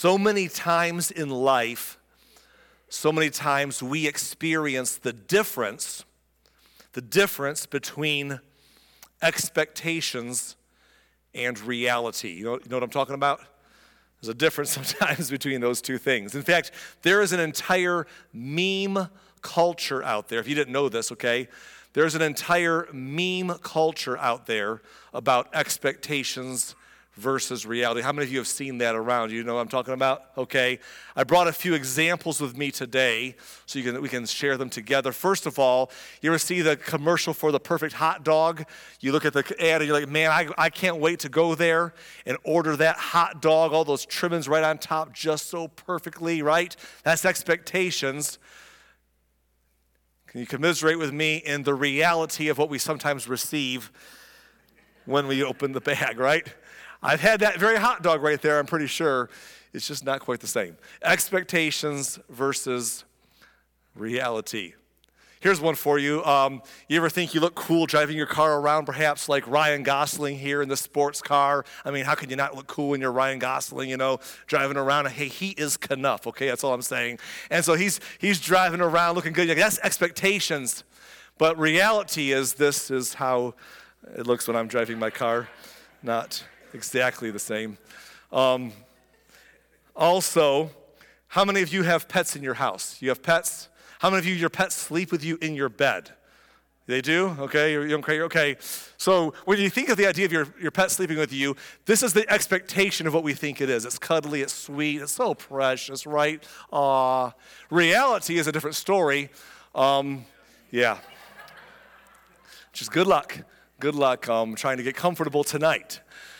So many times in life, so many times we experience the difference between expectations and reality. You know what I'm talking about? There's a difference sometimes between those two things. In fact, there is an entire meme culture out there. If you didn't know this, okay? There's an entire meme culture out there about expectations versus reality. How many of you have seen that around? You know what I'm talking about? Okay. I brought a few examples with me today so we can share them together. First of all, you ever see the commercial for the perfect hot dog? You look at the ad and you're like, man, I can't wait to go there and order that hot dog, all those trimmings right on top just so perfectly, right? That's expectations. Can you commiserate with me in the reality of what we sometimes receive when we open the bag, right? I've had that very hot dog right there, I'm pretty sure. It's just not quite the same. Expectations versus reality. Here's one for you. You ever think you look cool driving your car around, perhaps like Ryan Gosling here in the sports car? I mean, how can you not look cool when you're Ryan Gosling, driving around? Hey, he is Knuff, okay? That's all I'm saying. And so he's driving around looking good. That's expectations. But reality is this is how it looks when I'm driving my car. Not exactly the same. Also, how many of you have pets in your house? You have pets? How many of your pets sleep with you in your bed? They do? Okay, you're okay. So when you think of the idea of your pet sleeping with you, this is the expectation of what we think it is. It's cuddly, it's sweet, it's so precious, right? Reality is a different story. Just good luck. Good luck trying to get comfortable tonight.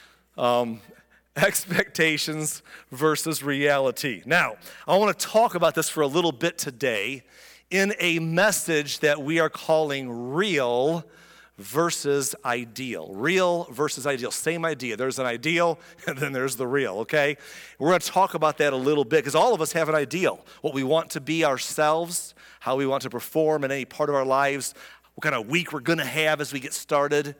Expectations versus reality. Now, I want to talk about this for a little bit today in a message that we are calling real versus ideal. Real versus ideal. Same idea. There's an ideal and then there's the real, okay? We're going to talk about that a little bit because all of us have an ideal. What we want to be ourselves, how we want to perform in any part of our lives, what kind of week we're going to have as we get started.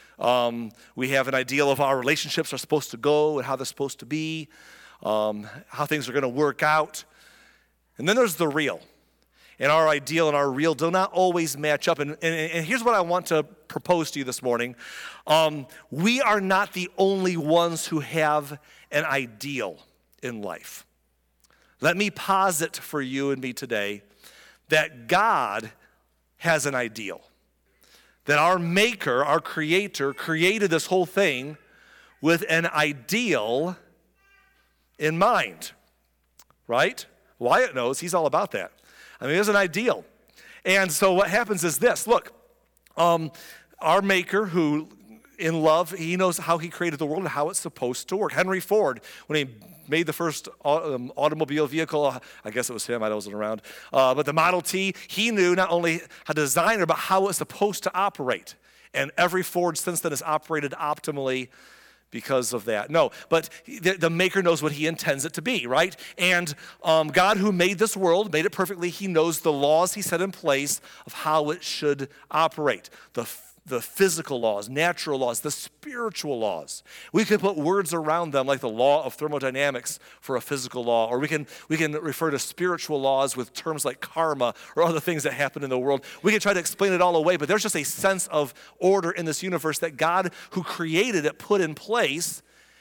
We have an ideal of how our relationships are supposed to go and how they're supposed to be, how things are going to work out. And then there's the real. And our ideal and our real do not always match up. And here's what I want to propose to you this morning. We are not the only ones who have an ideal in life. Let me posit for you and me today that God has an ideal. That our maker, our creator, created this whole thing with an ideal in mind, right? Wyatt knows, he's all about that. I mean, there's an ideal. And so what happens is this, look, our maker who, in love, he knows how he created the world and how it's supposed to work. Henry Ford, when he made the first automobile vehicle, I guess it was him, I wasn't around, but the Model T, he knew not only how to design it, but how it's supposed to operate. And every Ford since then has operated optimally because of that. No, but the maker knows what he intends it to be, right? And God who made this world, made it perfectly, he knows the laws he set in place of how it should operate. The physical laws, natural laws, the spiritual laws. We can put words around them like the law of thermodynamics for a physical law, or we can refer to spiritual laws with terms like karma or other things that happen in the world. We can try to explain it all away, but there's just a sense of order in this universe that God who created it put in place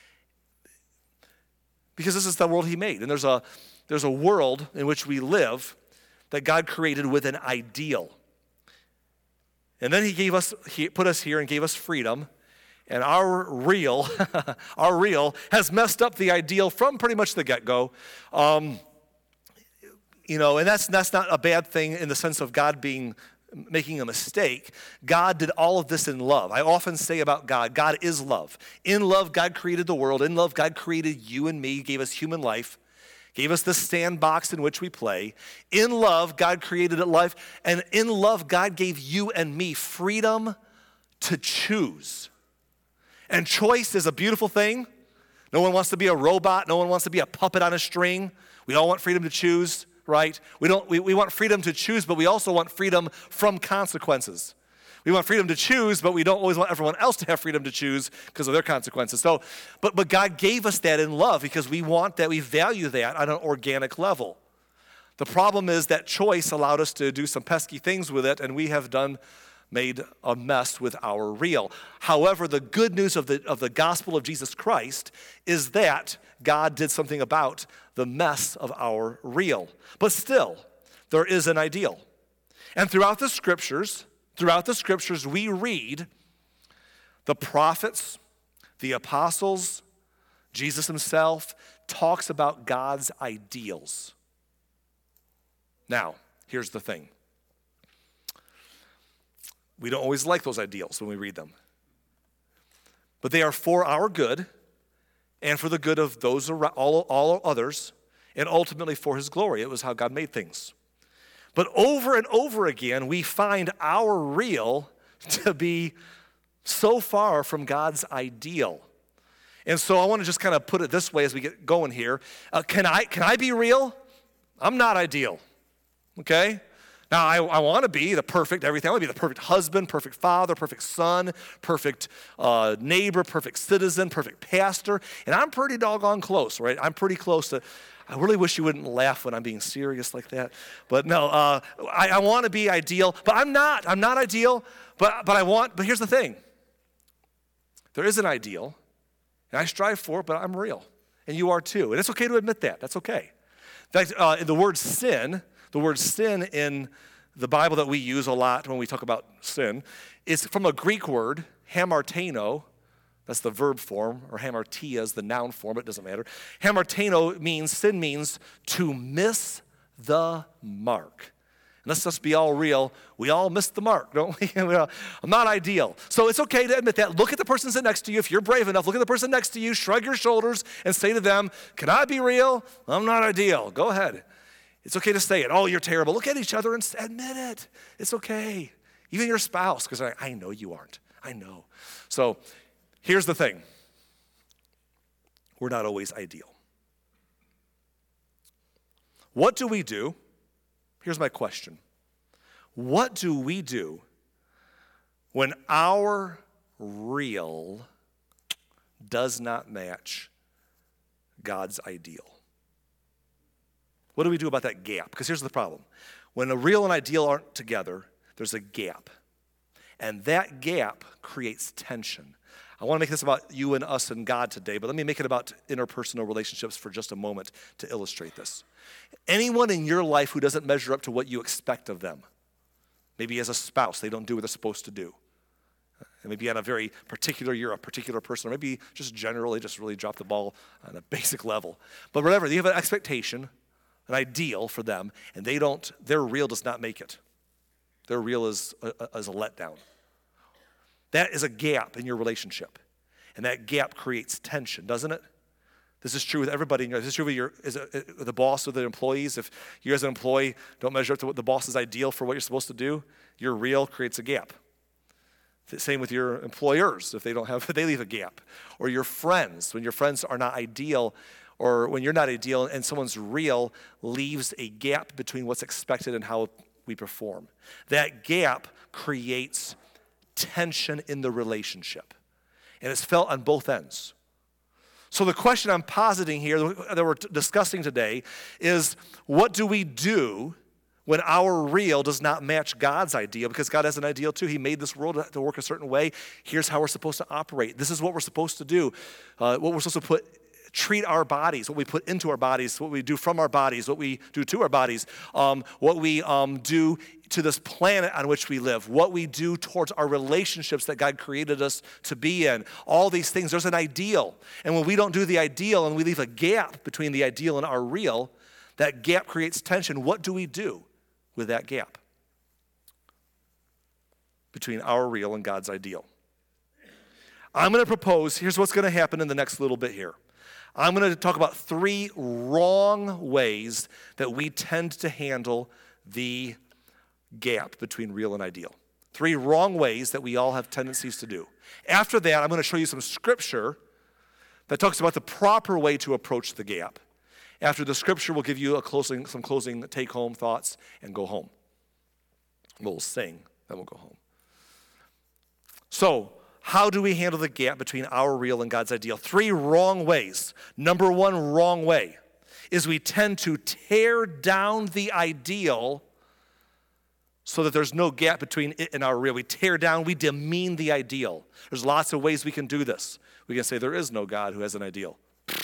because this is the world he made. And there's a world in which we live that God created with an ideal. And then he put us here and gave us freedom. And our real has messed up the ideal from pretty much the get-go. And that's not a bad thing in the sense of God making a mistake. God did all of this in love. I often say about God, God is love. In love, God created the world. In love, God created you and me, gave us human life. Gave us the sandbox in which we play. In love, God created life. And in love, God gave you and me freedom to choose. And choice is a beautiful thing. No one wants to be a robot. No one wants to be a puppet on a string. We all want freedom to choose, right? We want freedom to choose, but we also want freedom from consequences. We want freedom to choose, but we don't always want everyone else to have freedom to choose because of their consequences. So, but God gave us that in love because we want that, we value that on an organic level. The problem is that choice allowed us to do some pesky things with it, and we have made a mess with our real. However, the good news of the gospel of Jesus Christ is that God did something about the mess of our real. But still, there is an ideal. And throughout the scriptures, we read the prophets, the apostles, Jesus himself talks about God's ideals. Now, here's the thing. We don't always like those ideals when we read them. But they are for our good and for the good of those around, all others, and ultimately for his glory. It was how God made things. But over and over again, we find our real to be so far from God's ideal. And so I want to just kind of put it this way as we get going here. Can I be real? I'm not ideal, okay? Now, I want to be the perfect everything. I want to be the perfect husband, perfect father, perfect son, perfect neighbor, perfect citizen, perfect pastor. And I'm pretty doggone close, right? I'm pretty close to. I really wish you wouldn't laugh when I'm being serious like that. But no, I want to be ideal, but I'm not. I'm not ideal, but here's the thing. There is an ideal, and I strive for it, but I'm real. And you are too. And it's okay to admit that. That's okay. In fact, the word sin in the Bible that we use a lot when we talk about sin is from a Greek word, hamartano. That's the verb form, or hamartia is the noun form. It doesn't matter. Hamartano sin means to miss the mark. And let's just be all real. We all miss the mark, don't we? I'm not ideal. So it's okay to admit that. Look at the person sitting next to you. If you're brave enough, look at the person next to you, shrug your shoulders, and say to them, can I be real? I'm not ideal. Go ahead. It's okay to say it. Oh, you're terrible. Look at each other and admit it. It's okay. Even your spouse, because I know you aren't. I know. So here's the thing. We're not always ideal. What do we do? Here's my question. What do we do when our real does not match God's ideal? What do we do about that gap? Because here's the problem. When a real and ideal aren't together, there's a gap. And that gap creates tension. I want to make this about you and us and God today, but let me make it about interpersonal relationships for just a moment to illustrate this. Anyone in your life who doesn't measure up to what you expect of them, maybe as a spouse, they don't do what they're supposed to do. And maybe on a very particular, you're a particular person, or maybe just generally just really drop the ball on a basic level. But whatever, you have an expectation, an ideal for them, and their real does not make it. Their real is a letdown. That is a gap in your relationship. And that gap creates tension, doesn't it? This is true with everybody. This is true with the boss or the employees. If you as an employee don't measure up to what the boss's ideal for what you're supposed to do, your real creates a gap. The same with your employers. If they leave a gap. Or your friends, when your friends are not ideal, or when you're not ideal and someone's real leaves a gap between what's expected and how we perform. That gap creates tension in the relationship. And it's felt on both ends. So the question I'm positing here that we're discussing today is, what do we do when our real does not match God's ideal? Because God has an ideal too. He made this world to work a certain way. Here's how we're supposed to operate. This is what we're supposed to do. What we're supposed to treat our bodies, what we put into our bodies, what we do from our bodies, what we do to our bodies, what we do to this planet on which we live, what we do towards our relationships that God created us to be in. All these things, there's an ideal. And when we don't do the ideal and we leave a gap between the ideal and our real, that gap creates tension. What do we do with that gap between our real and God's ideal? I'm going to propose, here's what's going to happen in the next little bit here. I'm going to talk about 3 wrong ways that we tend to handle the gap between real and ideal. 3 wrong ways that we all have tendencies to do. After that, I'm going to show you some scripture that talks about the proper way to approach the gap. After the scripture, we'll give you some closing take-home thoughts and go home. We'll sing, then we'll go home. So, how do we handle the gap between our real and God's ideal? 3 wrong ways. Number 1 wrong way is we tend to tear down the ideal so that there's no gap between it and our real. We tear down, we demean the ideal. There's lots of ways we can do this. We can say there is no God who has an ideal.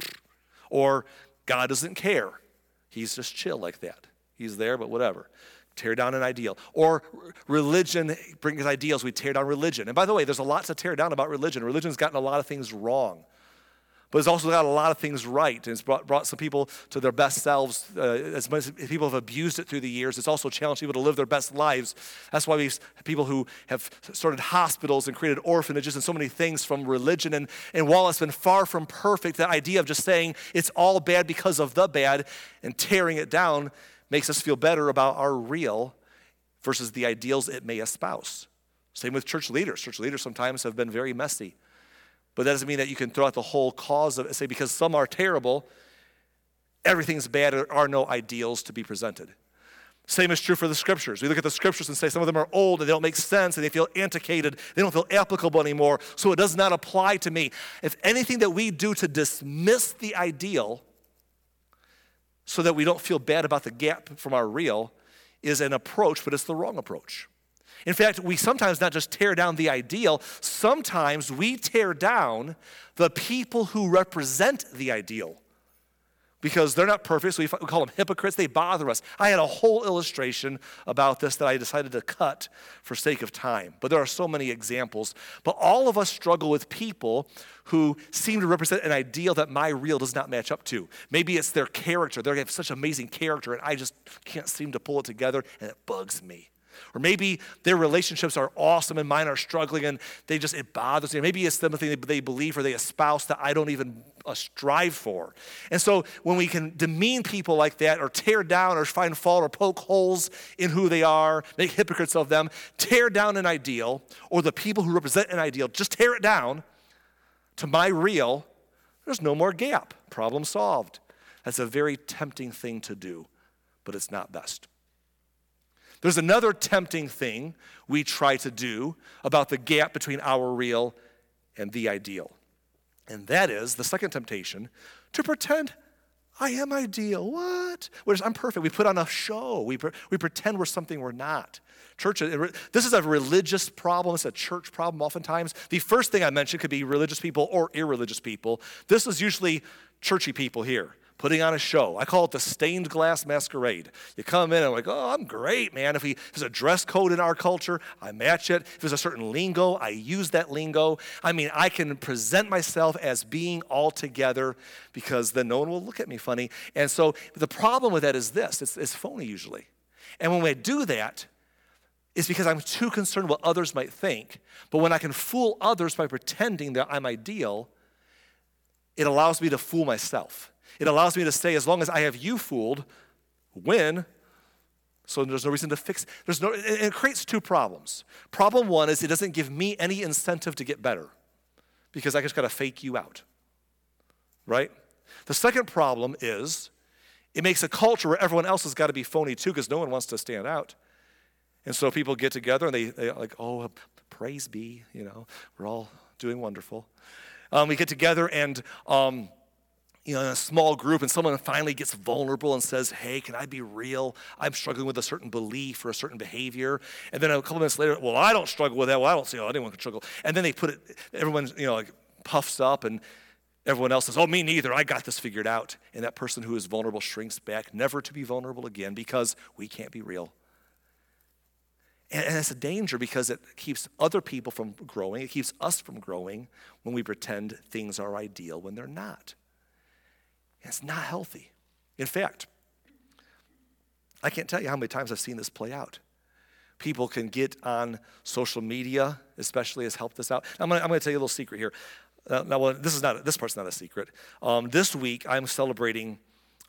Or God doesn't care. He's just chill like that. He's there, but whatever. Tear down an ideal. Or religion brings ideals. We tear down religion. And by the way, there's a lot to tear down about religion. Religion's gotten a lot of things wrong. But it's also got a lot of things right. And it's brought some people to their best selves. As much as people have abused it through the years, it's also challenged people to live their best lives. That's why we've people who have started hospitals and created orphanages and so many things from religion. And while it's been far from perfect, the idea of just saying it's all bad because of the bad and tearing it down makes us feel better about our real versus the ideals it may espouse. Same with church leaders. Church leaders sometimes have been very messy. But that doesn't mean that you can throw out the whole cause of it and say because some are terrible, everything's bad, there are no ideals to be presented. Same is true for the scriptures. We look at the scriptures and say some of them are old and they don't make sense and they feel antiquated. They don't feel applicable anymore, so it does not apply to me. If anything that we do to dismiss the ideal so that we don't feel bad about the gap from our real is an approach, but it's the wrong approach. In fact, we sometimes not just tear down the ideal, sometimes we tear down the people who represent the ideal. Because they're not perfect, so we call them hypocrites. They bother us. I had a whole illustration about this that I decided to cut for sake of time. But there are so many examples. But all of us struggle with people who seem to represent an ideal that my real does not match up to. Maybe it's their character. They have such amazing character, and I just can't seem to pull it together, and it bugs me. Or maybe their relationships are awesome and mine are struggling and it bothers me. Maybe it's something they believe or they espouse that I don't even strive for. And so when we can demean people like that or tear down or find fault or poke holes in who they are, make hypocrites of them, tear down an ideal or the people who represent an ideal, just tear it down to my real, there's no more gap. Problem solved. That's a very tempting thing to do, but it's not best. There's another tempting thing we try to do about the gap between our real and the ideal. And that is the second temptation, to pretend I am ideal. What? Whereas I'm perfect. We put on a show. We pretend we're something we're not. Church, this is a religious problem. It's a church problem oftentimes. The first thing I mentioned could be religious people or irreligious people. This is usually churchy people here, putting on a show. I call it the stained glass masquerade. You come in and like, oh, I'm great, man. If there's a dress code in our culture, I match it. If there's a certain lingo, I use that lingo. I mean, I can present myself as being all together because then no one will look at me funny. And so the problem with that is this. It's phony usually. And when we do that, it's because I'm too concerned what others might think. But when I can fool others by pretending that I'm ideal, it allows me to fool myself. It allows me to say, as long as I have you fooled, win, so there's no reason to fix. It creates two problems. Problem one is it doesn't give me any incentive to get better because I just got to fake you out, right? The second problem is it makes a culture where everyone else has got to be phony too because no one wants to stand out. And so people get together and they like, oh, praise be, we're all doing wonderful. We get together and in a small group, and someone finally gets vulnerable and says, hey, can I be real? I'm struggling with a certain belief or a certain behavior. And then a couple minutes later, well, I don't struggle with that. Well, I don't see how anyone can struggle. And then they put it, everyone, puffs up, and everyone else says, oh, me neither. I got this figured out. And that person who is vulnerable shrinks back, never to be vulnerable again because we can't be real. And it's a danger because it keeps other people from growing. It keeps us from growing when we pretend things are ideal when they're not. It's not healthy. In fact, I can't tell you how many times I've seen this play out. People can get on social media, especially has helped us out. I'm going to tell you a little secret here. This part's not a secret. This week I'm celebrating.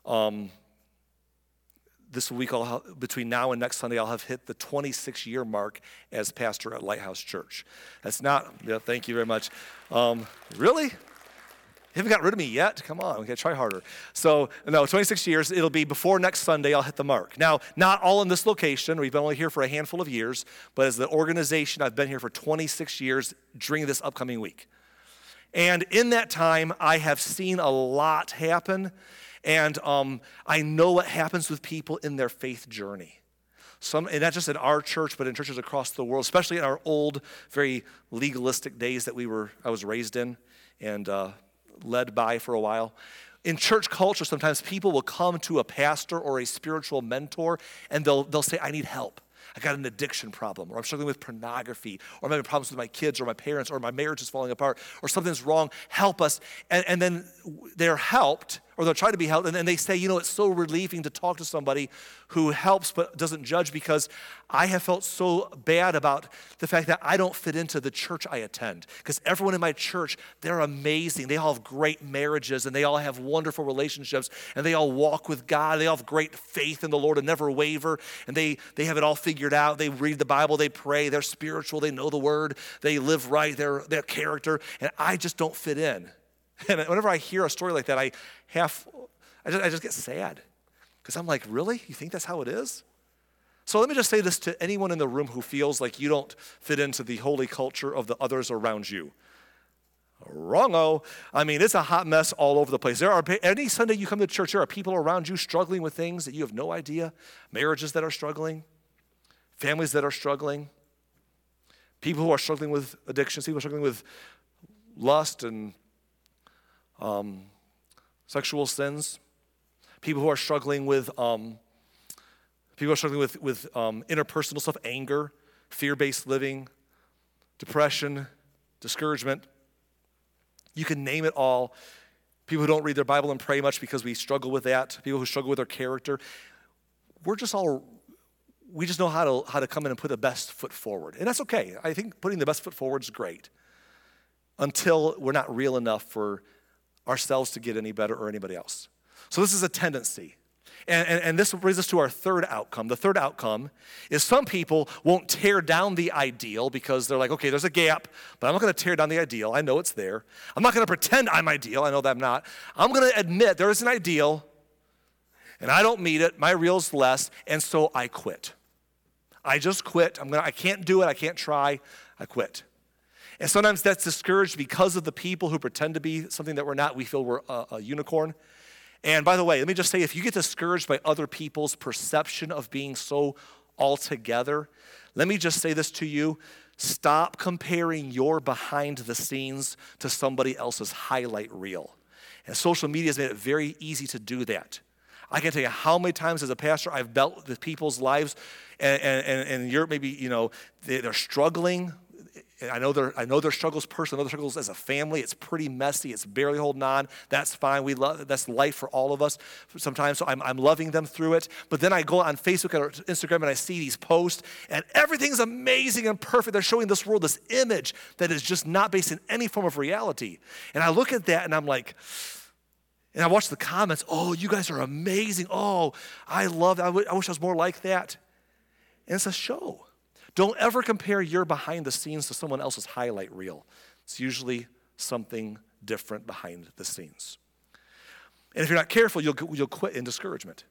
This week, between now and next Sunday, I'll have hit the 26-year mark as pastor at Lighthouse Church. That's not. Yeah, thank you very much. Really? You haven't got rid of me yet? Come on, okay, try harder. So, no, 26 years, it'll be before next Sunday, I'll hit the mark. Now, not all in this location. We've been only here for a handful of years, but as the organization, I've been here for 26 years during this upcoming week. And in that time, I have seen a lot happen, and I know what happens with people in their faith journey. And not just in our church, but in churches across the world, especially in our old, very legalistic days that I was raised in and led by for a while. In church culture, sometimes people will come to a pastor or a spiritual mentor, and they'll say, I need help. I got an addiction problem, or I'm struggling with pornography, or I'm having problems with my kids or my parents, or my marriage is falling apart, or something's wrong. Help us. And then they're helped, or they'll try to be helped, and then they say, it's so relieving to talk to somebody who helps but doesn't judge, because I have felt so bad about the fact that I don't fit into the church I attend. Because everyone in my church, they're amazing. They all have great marriages, and they all have wonderful relationships, and they all walk with God. They all have great faith in the Lord and never waver, and they have it all figured out. They read the Bible, they pray, they're spiritual, they know the Word, they live right, their character, and I just don't fit in. And whenever I hear a story like that, I just get sad. Because I'm like, really? You think that's how it is? So let me just say this to anyone in the room who feels like you don't fit into the holy culture of the others around you. Wrong-o. I mean, it's a hot mess all over the place. Any Sunday you come to church, there are people around you struggling with things that you have no idea. Marriages that are struggling. Families that are struggling. People who are struggling with addictions. People struggling with lust and sexual sins. People who are struggling with interpersonal stuff, anger, fear-based living, depression, discouragement. You can name it all. People who don't read their Bible and pray much because we struggle with that. People who struggle with their character. We just know how to come in and put the best foot forward. And that's okay. I think putting the best foot forward is great until we're not real enough for ourselves to get any better or anybody else. So this is a tendency. And this brings us to our third outcome. The third outcome is some people won't tear down the ideal because they're like, okay, there's a gap, but I'm not going to tear down the ideal. I know it's there. I'm not going to pretend I'm ideal. I know that I'm not. I'm going to admit there is an ideal, and I don't meet it. My real's less, and so I quit. I just quit. I can't do it. I can't try. I quit. And sometimes that's discouraged because of the people who pretend to be something that we're not. We feel we're a unicorn. And by the way, let me just say, if you get discouraged by other people's perception of being so altogether, let me just say this to you. Stop comparing your behind the scenes to somebody else's highlight reel. And social media has made it very easy to do that. I can tell you how many times as a pastor I've dealt with people's lives and you're maybe, they're struggling. I know their struggles personally, I know their struggles as a family. It's pretty messy. It's barely holding on. That's fine. That's life for all of us sometimes. So I'm loving them through it. But then I go on Facebook or Instagram and I see these posts and everything's amazing and perfect. They're showing this world this image that is just not based in any form of reality. And I look at that and I'm like, and I watch the comments. Oh, you guys are amazing. Oh, I love that. I wish I was more like that. And it's a show. Don't ever compare your behind the scenes to someone else's highlight reel. It's usually something different behind the scenes. And if you're not careful, you'll quit in discouragement.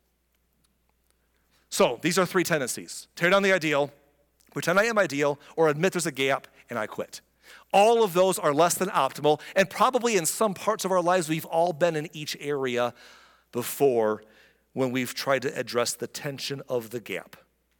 So these are three tendencies. Tear down the ideal, pretend I am ideal, or admit there's a gap, and I quit. All of those are less than optimal, and probably in some parts of our lives, we've all been in each area before when we've tried to address the tension of the gap.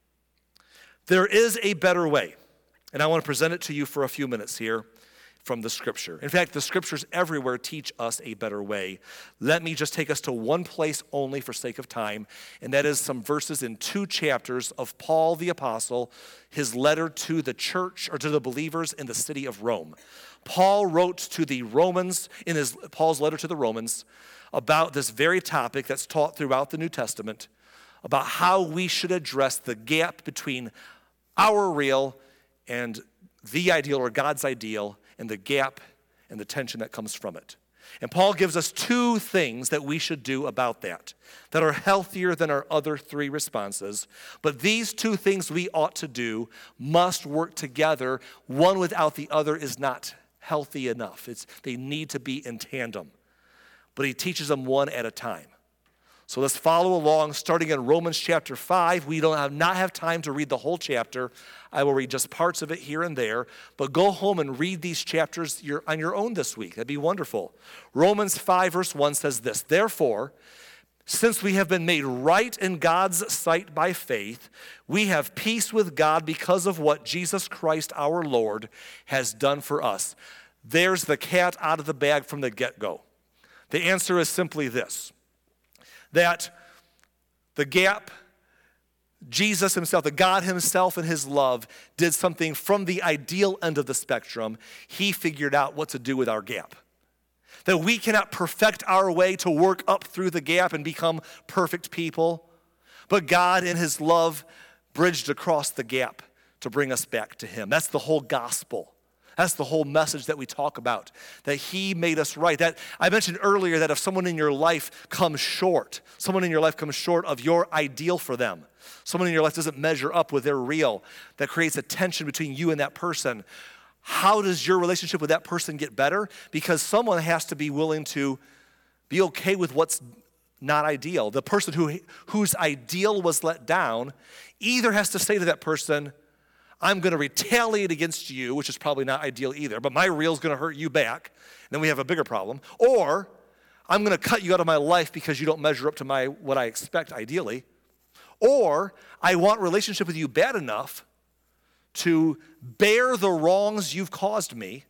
There is a better way, and I want to present it to you for a few minutes here from the Scripture. In fact, the Scriptures everywhere teach us a better way. Let me just take us to one place only for sake of time, and that is some verses in 2 chapters of Paul the Apostle, his letter to the church or to the believers in the city of Rome. Paul wrote to the Romans, in Paul's letter to the Romans, about this very topic that's taught throughout the New Testament, about how we should address the gap between our real and the ideal or God's ideal, and the gap and the tension that comes from it. And Paul gives us 2 things that we should do about that are healthier than our other 3 responses. But these 2 things we ought to do must work together. One without the other is not healthy enough. They need to be in tandem. but he teaches them one at a time. So let's follow along, starting in Romans chapter 5. We not have time to read the whole chapter. I will read just parts of it here and there, but go home and read these chapters on your own this week. That'd be wonderful. Romans 5 verse 1 says this, "Therefore, since we have been made right in God's sight by faith, we have peace with God because of what Jesus Christ our Lord has done for us." There's the cat out of the bag from the get-go. The answer is simply this, that the gap, Jesus himself, the God himself in his love, did something from the ideal end of the spectrum. He figured out what to do with our gap. That we cannot perfect our way to work up through the gap and become perfect people, but God in his love bridged across the gap to bring us back to him. That's the whole gospel. That's the whole message that we talk about, that he made us right. That I mentioned earlier that if someone in your life comes short of your ideal for them, someone in your life doesn't measure up with their real, that creates a tension between you and that person. How does your relationship with that person get better? Because someone has to be willing to be okay with what's not ideal. The person whose ideal was let down either has to say to that person, I'm going to retaliate against you, which is probably not ideal either, but my real's going to hurt you back, and then we have a bigger problem. Or I'm going to cut you out of my life because you don't measure up to what I expect ideally. Or I want relationship with you bad enough to bear the wrongs you've caused me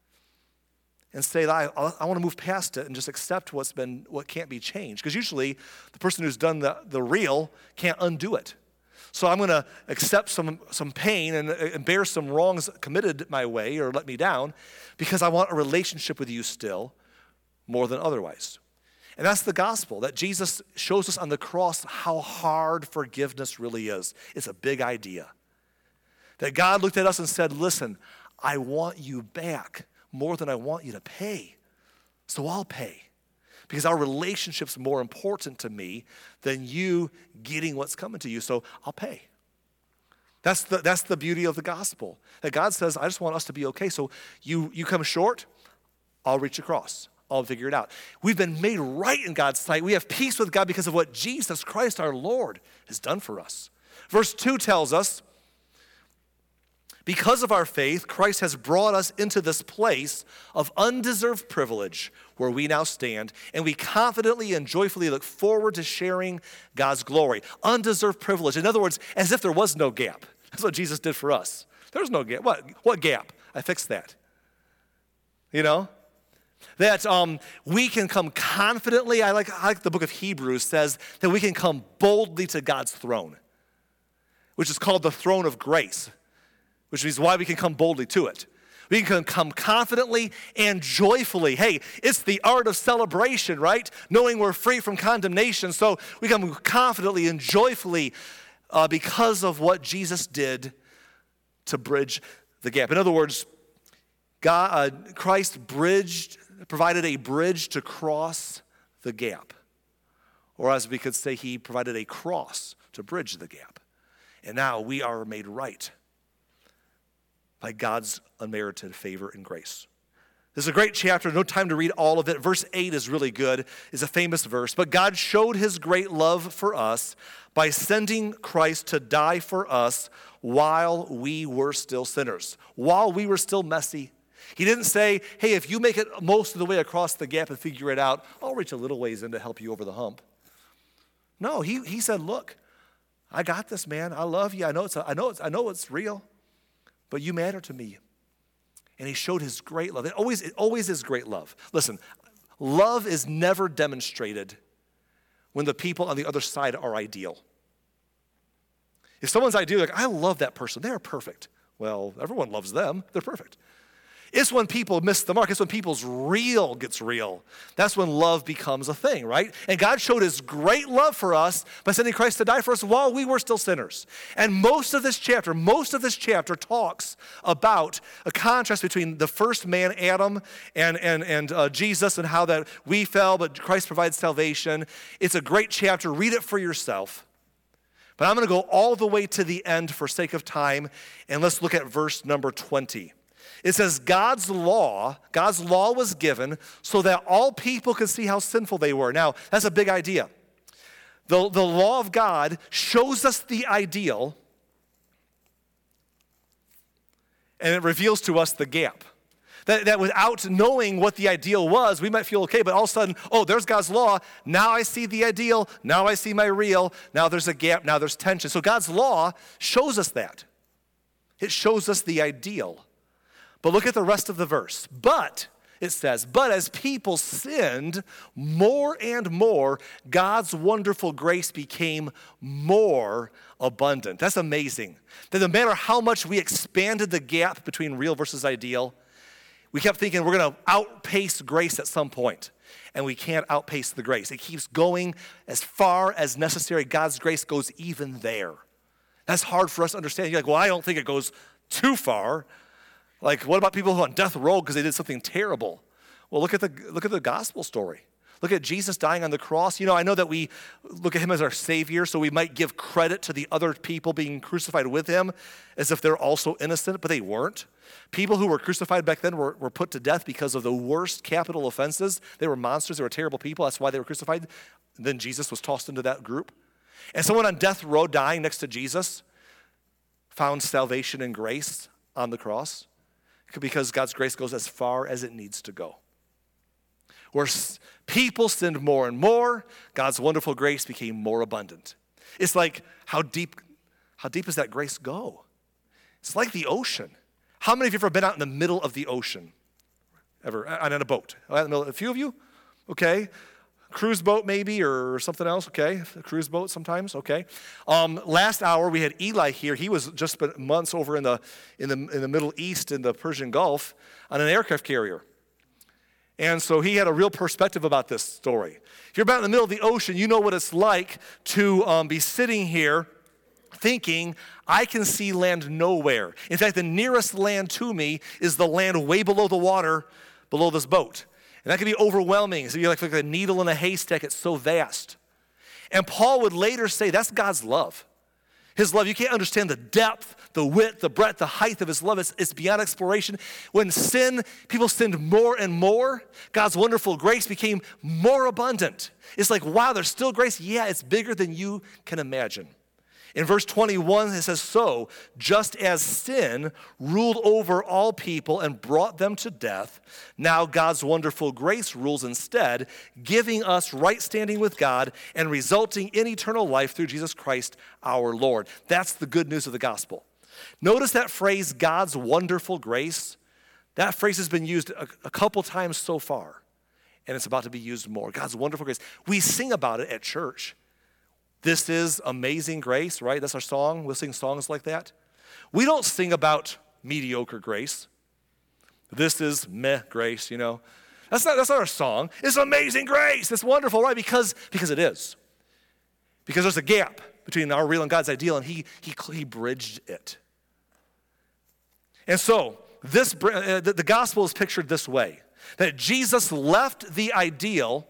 and say that I want to move past it and just accept what can't be changed. Because usually the person who's done the real can't undo it. So I'm going to accept some pain and bear some wrongs committed my way or let me down because I want a relationship with you still more than otherwise. And that's the gospel, that Jesus shows us on the cross how hard forgiveness really is. It's a big idea. That God looked at us and said, listen, I want you back more than I want you to pay. So I'll pay. Because our relationship's more important to me than you getting what's coming to you, so I'll pay. That's the beauty of the gospel. That God says, I just want us to be okay, so you come short, I'll reach across. I'll figure it out. We've been made right in God's sight. We have peace with God because of what Jesus Christ our Lord has done for us. Verse 2 tells us, because of our faith, Christ has brought us into this place of undeserved privilege where we now stand, and we confidently and joyfully look forward to sharing God's glory. Undeserved privilege. In other words, as if there was no gap. That's what Jesus did for us. There's no gap. What gap? I fixed that. You know? That we can come confidently. I like the book of Hebrews says that we can come boldly to God's throne, which is called the throne of grace, which means why we can come boldly to it. We can come confidently and joyfully. Hey, it's the art of celebration, right? Knowing we're free from condemnation. So we come confidently and joyfully because of what Jesus did to bridge the gap. In other words, Christ provided a bridge to cross the gap. Or as we could say, he provided a cross to bridge the gap. And now we are made right by God's unmerited favor and grace. This is a great chapter, no time to read all of it. Verse 8 is really good, it's a famous verse. But God showed his great love for us by sending Christ to die for us while we were still sinners, while we were still messy. He didn't say, hey, if you make it most of the way across the gap and figure it out, I'll reach a little ways in to help you over the hump. No, he said, look, I got this, man. I love you. I know it's real. But you matter to me. And he showed his great love. It always is great love. Listen, love is never demonstrated when the people on the other side are ideal. If someone's ideal, like, I love that person, they're perfect. Well, everyone loves them, they're perfect. It's when people miss the mark. It's when people's real gets real. That's when love becomes a thing, right? And God showed his great love for us by sending Christ to die for us while we were still sinners. And most of this chapter talks about a contrast between the first man, Adam, and Jesus, and how that we fell, but Christ provides salvation. It's a great chapter. Read it for yourself. But I'm going to go all the way to the end for sake of time, and let's look at verse number 20. It says God's law was given so that all people could see how sinful they were. Now, that's a big idea. The law of God shows us the ideal, and it reveals to us the gap. That without knowing what the ideal was, we might feel okay, but all of a sudden, oh, there's God's law. Now I see the ideal. Now I see my real. Now there's a gap. Now there's tension. So God's law shows us that. It shows us the ideal. But look at the rest of the verse. But, it says, but as people sinned more and more, God's wonderful grace became more abundant. That's amazing. That no matter how much we expanded the gap between real versus ideal, we kept thinking we're going to outpace grace at some point, and we can't outpace the grace. It keeps going as far as necessary. God's grace goes even there. That's hard for us to understand. You're like, well, I don't think it goes too far. Like, what about people who are on death row because they did something terrible? Well, look at the gospel story. Look at Jesus dying on the cross. You know, I know that we look at him as our Savior, so we might give credit to the other people being crucified with him as if they're also innocent, but they weren't. People who were crucified back then were put to death because of the worst capital offenses. They were monsters. They were terrible people. That's why they were crucified. And then Jesus was tossed into that group. And someone on death row dying next to Jesus found salvation and grace on the cross because God's grace goes as far as it needs to go. Where people sinned more and more, God's wonderful grace became more abundant. It's like, how deep does that grace go? It's like the ocean. How many of you have ever been out in the middle of the ocean? Ever, on a boat? A few of you? Okay. Cruise boat maybe, or something else, okay. A cruise boat sometimes, okay. Last hour we had Eli here. He was just spent months over in the Middle East, in the Persian Gulf, on an aircraft carrier. And so he had a real perspective about this story. If you're about in the middle of the ocean, you know what it's like to be sitting here thinking, I can see land nowhere. In fact, the nearest land to me is the land way below the water, below this boat. And that can be overwhelming. So you're like a needle in a haystack. It's so vast. And Paul would later say that's God's love. His love, you can't understand the depth, the width, the breadth, the height of his love. It's beyond exploration. When people sinned more and more, God's wonderful grace became more abundant. It's like, wow, there's still grace. Yeah, it's bigger than you can imagine. In verse 21, it says, so, just as sin ruled over all people and brought them to death, now God's wonderful grace rules instead, giving us right standing with God and resulting in eternal life through Jesus Christ our Lord. That's the good news of the gospel. Notice that phrase, God's wonderful grace. That phrase has been used a couple times so far, and it's about to be used more. God's wonderful grace. We sing about it at church. This is amazing grace, right? That's our song. We'll sing songs like that. We don't sing about mediocre grace. This is meh grace, you know. That's not our song. It's amazing grace. It's wonderful, right? Because it is. Because there's a gap between our real and God's ideal, and he bridged it. And so the gospel is pictured this way, that Jesus left the ideal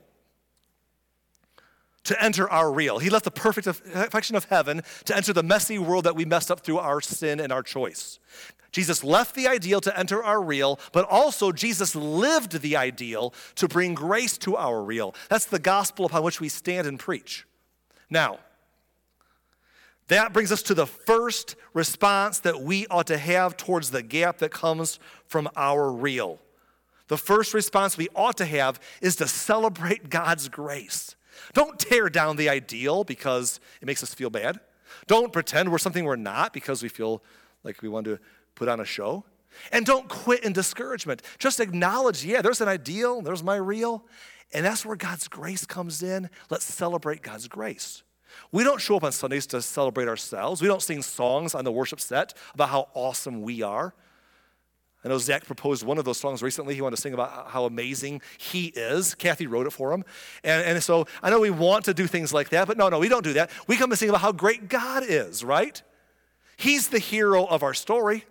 to enter our real. He left the perfection of heaven to enter the messy world that we messed up through our sin and our choice. Jesus left the ideal to enter our real, but also Jesus lived the ideal to bring grace to our real. That's the gospel upon which we stand and preach. Now, that brings us to the first response that we ought to have towards the gap that comes from our real. The first response we ought to have is to celebrate God's grace. Don't tear down the ideal because it makes us feel bad. Don't pretend we're something we're not because we feel like we want to put on a show. And don't quit in discouragement. Just acknowledge, yeah, there's an ideal, there's my real, and that's where God's grace comes in. Let's celebrate God's grace. We don't show up on Sundays to celebrate ourselves. We don't sing songs on the worship set about how awesome we are. I know Zach proposed one of those songs recently. He wanted to sing about how amazing he is. Kathy wrote it for him. And so I know we want to do things like that, but no, we don't do that. We come to sing about how great God is, right? He's the hero of our story.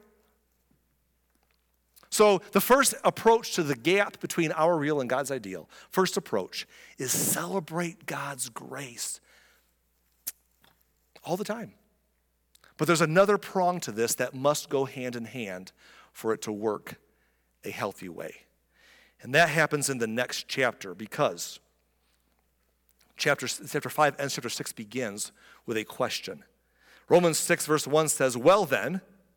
So the first approach to the gap between our real and God's ideal, first approach is celebrate God's grace all the time. But there's another prong to this that must go hand in hand for it to work a healthy way. And that happens in the next chapter because chapter 5 ends, chapter 6 begins with a question. Romans 6 verse 1 says, well then,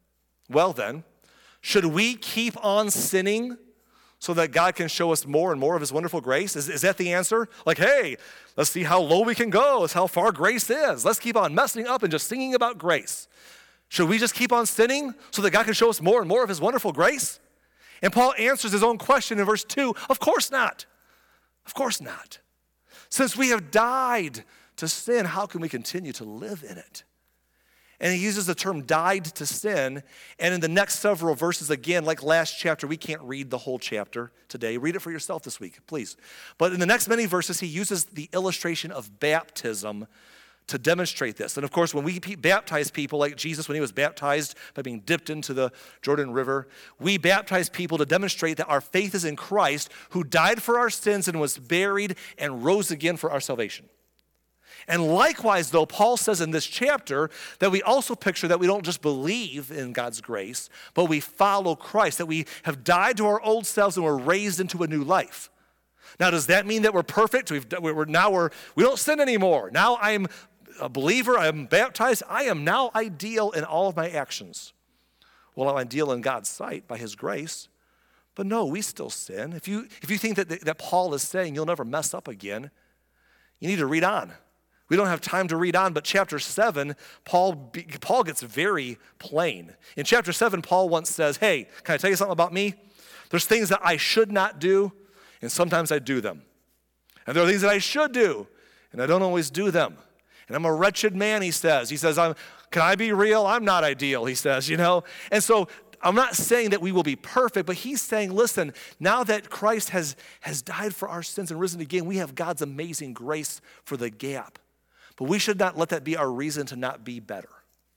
should we keep on sinning so that God can show us more and more of his wonderful grace? Is that the answer? Like, hey, let's see how low we can go. It's how far grace is. Let's keep on messing up and just singing about grace. Should we just keep on sinning so that God can show us more and more of his wonderful grace? And Paul answers his own question in verse 2, of course not. Of course not. Since we have died to sin, how can we continue to live in it? And he uses the term died to sin. And in the next several verses, again, like last chapter, we can't read the whole chapter today. Read it for yourself this week, please. But in the next many verses, he uses the illustration of baptism to demonstrate this. And of course, when we baptize people like Jesus, when he was baptized by being dipped into the Jordan River, we baptize people to demonstrate that our faith is in Christ, who died for our sins and was buried and rose again for our salvation. And likewise, though, Paul says in this chapter that we also picture that we don't just believe in God's grace, but we follow Christ, that we have died to our old selves and we're raised into a new life. Now, does that mean that we're perfect? We don't sin anymore. Now I'm a believer, I'm baptized, I am now ideal in all of my actions. Well, I'm ideal in God's sight by his grace. But no, we still sin. If you think that Paul is saying you'll never mess up again, you need to read on. We don't have time to read on, but chapter 7, Paul gets very plain. In chapter 7, Paul once says, hey, can I tell you something about me? There's things that I should not do, and sometimes I do them. And there are things that I should do, and I don't always do them. And I'm a wretched man, he says. He says, can I be real? I'm not ideal, he says, And so I'm not saying that we will be perfect, but he's saying, listen, now that Christ has died for our sins and risen again, we have God's amazing grace for the gap. But we should not let that be our reason to not be better.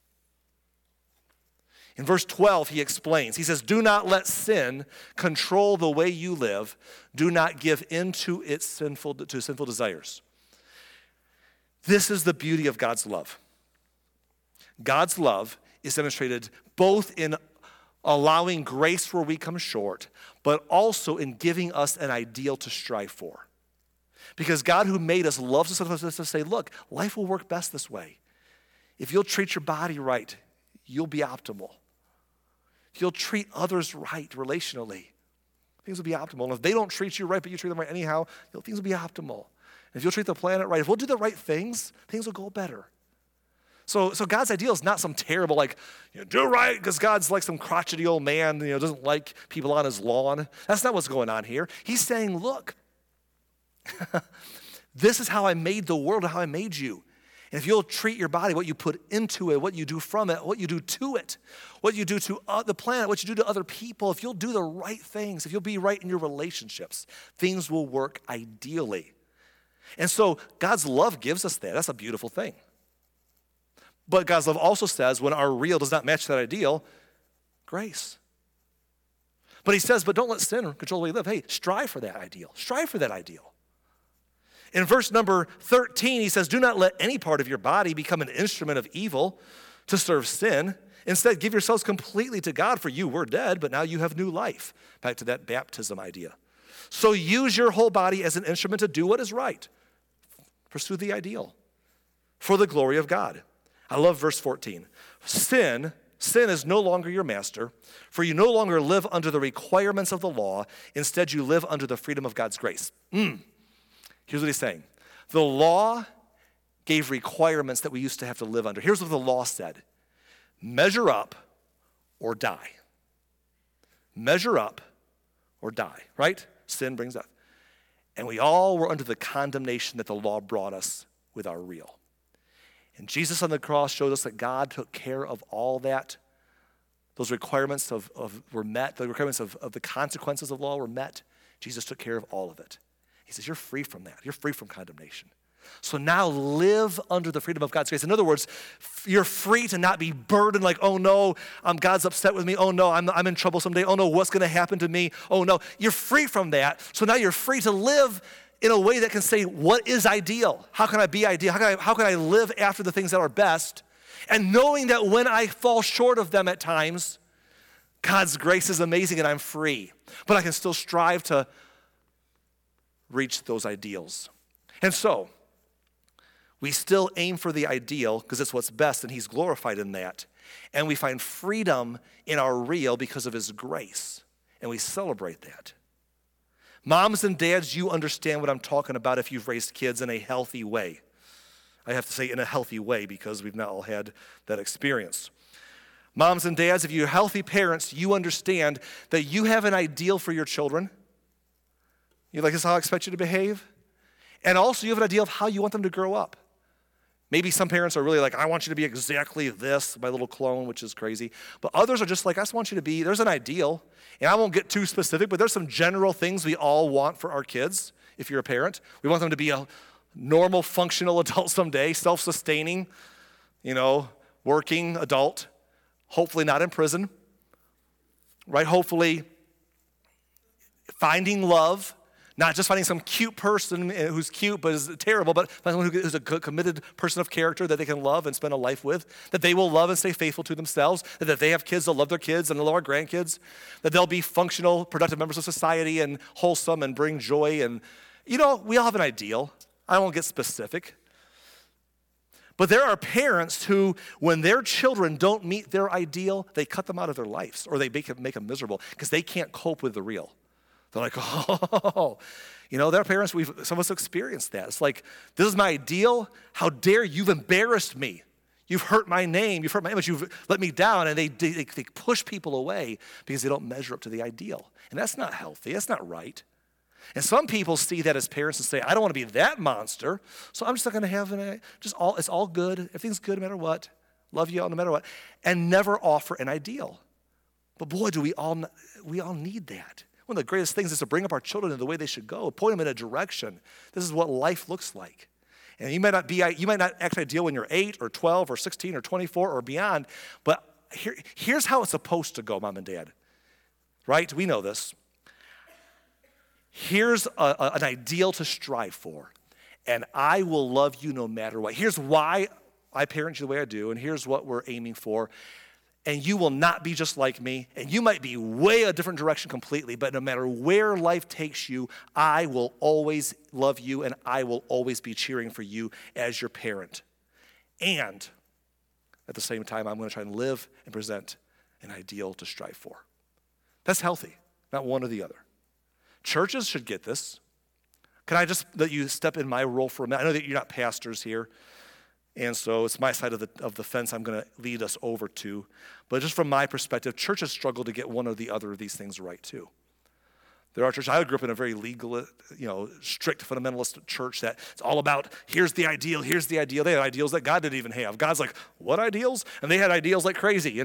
In verse 12, he explains. He says, do not let sin control the way you live. Do not give in to its sinful desires. This is the beauty of God's love. God's love is demonstrated both in allowing grace where we come short, but also in giving us an ideal to strive for. Because God who made us loves us to say, look, life will work best this way. If you'll treat your body right, you'll be optimal. If you'll treat others right relationally, things will be optimal. And if they don't treat you right, but you treat them right anyhow, things will be optimal. And if you'll treat the planet right, if we'll do the right things, things will go better. So God's ideal is not some terrible, do right because God's like some crotchety old man, doesn't like people on his lawn. That's not what's going on here. He's saying, look, this is how I made the world and how I made you. And if you'll treat your body, what you put into it, what you do from it, what you do to it, what you do to the planet, what you do to other people, if you'll do the right things, if you'll be right in your relationships, things will work ideally. And so God's love gives us that. That's a beautiful thing. But God's love also says when our real does not match that ideal, grace. But he says, but don't let sin control the way you live. Hey, strive for that ideal. Strive for that ideal. In verse number 13, he says, do not let any part of your body become an instrument of evil to serve sin. Instead, give yourselves completely to God, for you were dead, but now you have new life. Back to that baptism idea. So use your whole body as an instrument to do what is right. Pursue the ideal for the glory of God. I love verse 14. Sin is no longer your master, for you no longer live under the requirements of the law. Instead, you live under the freedom of God's grace. Here's what he's saying. The law gave requirements that we used to have to live under. Here's what the law said. Measure up or die. Measure up or die, right? Sin brings death. And we all were under the condemnation that the law brought us with our real. And Jesus on the cross showed us that God took care of all that. Those requirements were met. The requirements of the consequences of law were met. Jesus took care of all of it. He says, you're free from that. You're free from condemnation. So now live under the freedom of God's grace. In other words, you're free to not be burdened like, oh no, God's upset with me. Oh no, I'm in trouble someday. Oh no, what's going to happen to me? Oh no. You're free from that. So now you're free to live in a way that can say, what is ideal? How can I be ideal? How can I live after the things that are best? And knowing that when I fall short of them at times, God's grace is amazing and I'm free, but I can still strive to reach those ideals. And so, we still aim for the ideal because it's what's best and he's glorified in that. And we find freedom in our real because of his grace. And we celebrate that. Moms and dads, you understand what I'm talking about if you've raised kids in a healthy way. I have to say in a healthy way because we've not all had that experience. Moms and dads, if you're healthy parents, you understand that you have an ideal for your children. You're like, this is how I expect you to behave. And also you have an idea of how you want them to grow up. Maybe some parents are really like, I want you to be exactly this, my little clone, which is crazy. But others are just like, I just want you to be, there's an ideal. And I won't get too specific, but there's some general things we all want for our kids, if you're a parent. We want them to be a normal, functional adult someday, self-sustaining, working adult, hopefully not in prison, right? Hopefully finding love. Not just finding some cute person who's cute but is terrible, but finding someone who's a committed person of character that they can love and spend a life with, that they will love and stay faithful to themselves, that if they have kids, they'll love their kids and they'll love our grandkids, that they'll be functional, productive members of society and wholesome and bring joy. And, we all have an ideal. I won't get specific. But there are parents who, when their children don't meet their ideal, they cut them out of their lives or they make them miserable because they can't cope with the real. They're like, their parents, some of us experienced that. It's like, this is my ideal. How dare you've embarrassed me. You've hurt my name. You've hurt my image. You've let me down. And they push people away because they don't measure up to the ideal. And that's not healthy. That's not right. And some people see that as parents and say, I don't want to be that monster. So I'm just not going to have it's all good. Everything's good no matter what. Love you all no matter what. And never offer an ideal. But boy, do we all need that. One of the greatest things is to bring up our children in the way they should go, point them in a direction. This is what life looks like. And you might not act ideal when you're 8 or 12 or 16 or 24 or beyond, but here's how it's supposed to go, mom and dad. Right? We know this. Here's an ideal to strive for, and I will love you no matter what. Here's why I parent you the way I do, and here's what we're aiming for. And you will not be just like me, and you might be way a different direction completely, but no matter where life takes you, I will always love you, and I will always be cheering for you as your parent. And at the same time, I'm going to try and live and present an ideal to strive for. That's healthy, not one or the other. Churches should get this. Can I just let you step in my role for a minute? I know that you're not pastors here. And so it's my side of the fence I'm going to lead us over to. But just from my perspective, churches struggle to get one or the other of these things right too. There are churches, I grew up in a very legal, strict fundamentalist church that it's all about, here's the ideal. They had ideals that God didn't even have. God's like, what ideals? And they had ideals like crazy,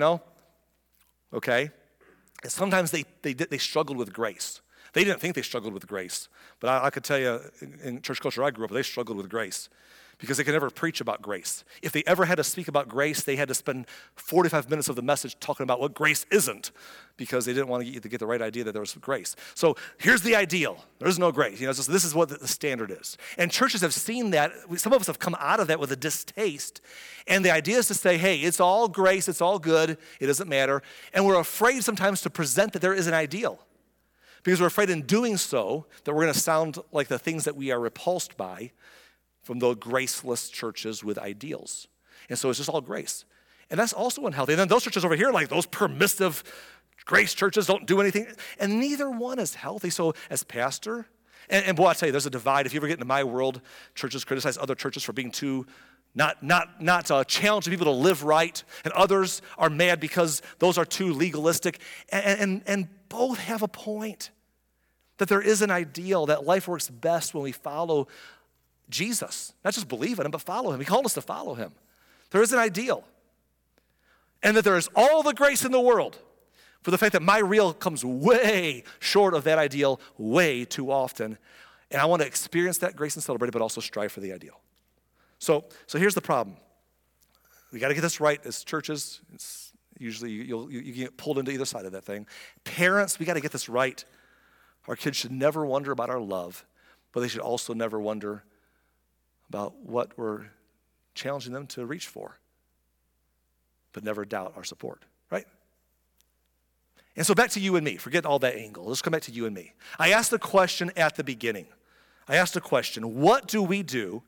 Okay? And sometimes they struggled with grace. They didn't think they struggled with grace. But I could tell you, in church culture I grew up, they struggled with grace. Because they could never preach about grace. If they ever had to speak about grace, they had to spend 45 minutes of the message talking about what grace isn't, because they didn't want to get the right idea that there was grace. So here's the ideal. There's no grace. This is what the standard is. And churches have seen that. Some of us have come out of that with a distaste. And the idea is to say, hey, it's all grace, it's all good, it doesn't matter. And we're afraid sometimes to present that there is an ideal. Because we're afraid in doing so that we're going to sound like the things that we are repulsed by from the graceless churches with ideals. And so it's just all grace. And that's also unhealthy. And then those churches over here, like those permissive grace churches, don't do anything. And neither one is healthy. So as pastor, and boy, I tell you, there's a divide. If you ever get into my world, churches criticize other churches for being too, not challenging people to live right. And others are mad because those are too legalistic. And both have a point. That there is an ideal, that life works best when we follow Jesus, not just believe in him, but follow him. He called us to follow him. There is an ideal. And that there is all the grace in the world for the fact that my real comes way short of that ideal way too often. And I want to experience that grace and celebrate it, but also strive for the ideal. So here's the problem. We got to get this right as churches. It's usually you get pulled into either side of that thing. Parents, we got to get this right. Our kids should never wonder about our love, but they should also never wonder about what we're challenging them to reach for, but never doubt our support, right? And so back to you and me. Forget all that angle. Let's come back to you and me. I asked the question at the beginning. I asked the question, what do we do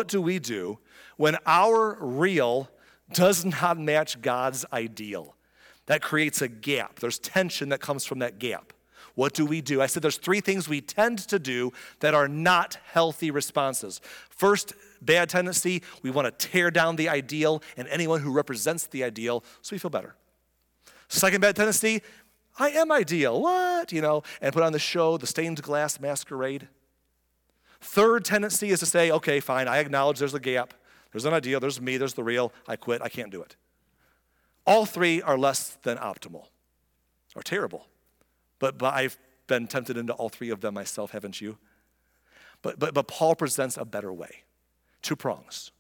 when our real does not match God's ideal? That creates a gap. There's tension that comes from that gap. What do we do? I said there's 3 things we tend to do that are not healthy responses. First, bad tendency, we want to tear down the ideal and anyone who represents the ideal so we feel better. Second bad tendency, I am ideal, what? And put on the show, the stained glass masquerade. Third tendency is to say, okay, fine, I acknowledge there's a gap. There's an ideal, there's me, there's the real. I quit, I can't do it. All 3 are less than optimal or terrible. But I've been tempted into all 3 of them myself, haven't you? But Paul presents a better way. 2 prongs.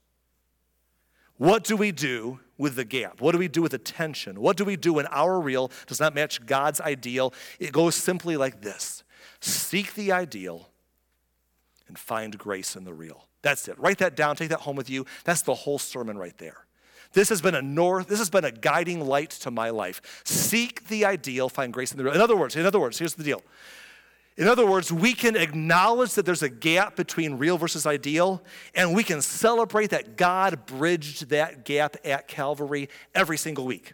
What do we do with the gap? What do we do with the tension? What do we do when our real does not match God's ideal? It goes simply like this. Seek the ideal and find grace in the real. That's it. Write that down. Take that home with you. That's the whole sermon right there. This has been a guiding light to my life. Seek the ideal, find grace in the real. In other words, here's the deal. In other words, we can acknowledge that there's a gap between real versus ideal, and we can celebrate that God bridged that gap at Calvary every single week.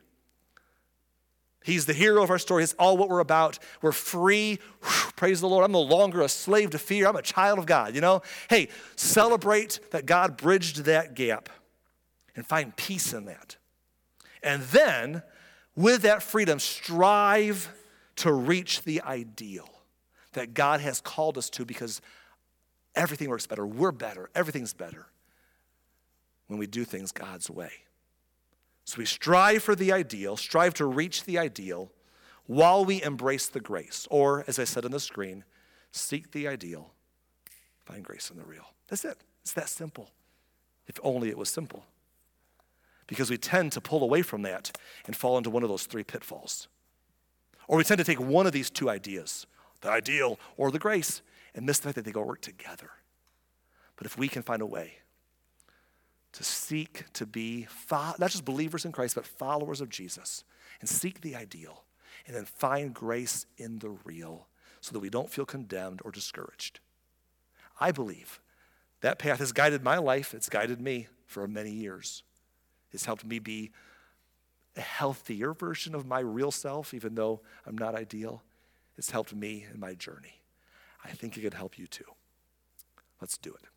He's the hero of our story. It's all what we're about. We're free. Praise the Lord. I'm no longer a slave to fear. I'm a child of God, Hey, celebrate that God bridged that gap and find peace in that. And then, with that freedom, strive to reach the ideal that God has called us to, because everything works better. We're better. Everything's better when we do things God's way. So we strive for the ideal, strive to reach the ideal while we embrace the grace. Or, as I said on the screen, seek the ideal, find grace in the real. That's it. It's that simple. If only it was simple. Because we tend to pull away from that and fall into one of those 3 pitfalls. Or we tend to take one of these 2 ideas, the ideal or the grace, and miss the fact that they go work together. But if we can find a way to seek to be not just believers in Christ, but followers of Jesus, and seek the ideal, and then find grace in the real so that we don't feel condemned or discouraged. I believe that path has guided my life. It's guided me for many years. It's helped me be a healthier version of my real self, even though I'm not ideal. It's helped me in my journey. I think it could help you too. Let's do it.